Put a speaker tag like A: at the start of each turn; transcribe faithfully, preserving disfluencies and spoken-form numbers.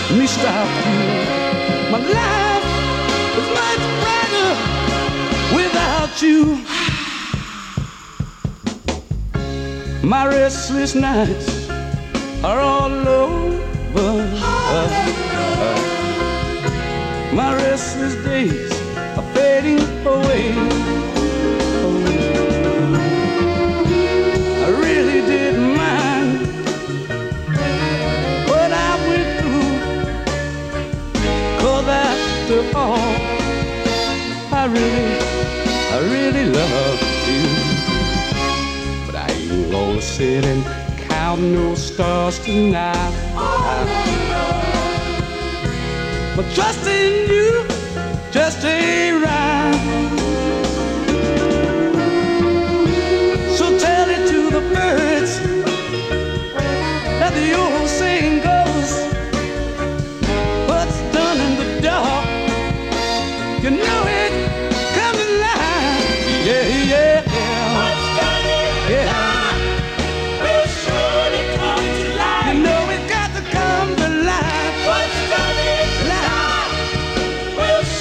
A: me stop you. My life is much brighter without you. My restless nights are all over. My restless days are fading away. I really didn't mind what I went through, 'cause after all, I really, I really love you. But I ain't gonna sit and count no stars tonight. But trusting you just ain't right.